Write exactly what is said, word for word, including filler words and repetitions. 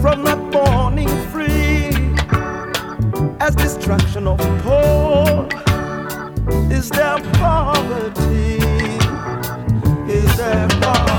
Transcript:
from not borning free, as destruction of poor is there poverty, is there poverty.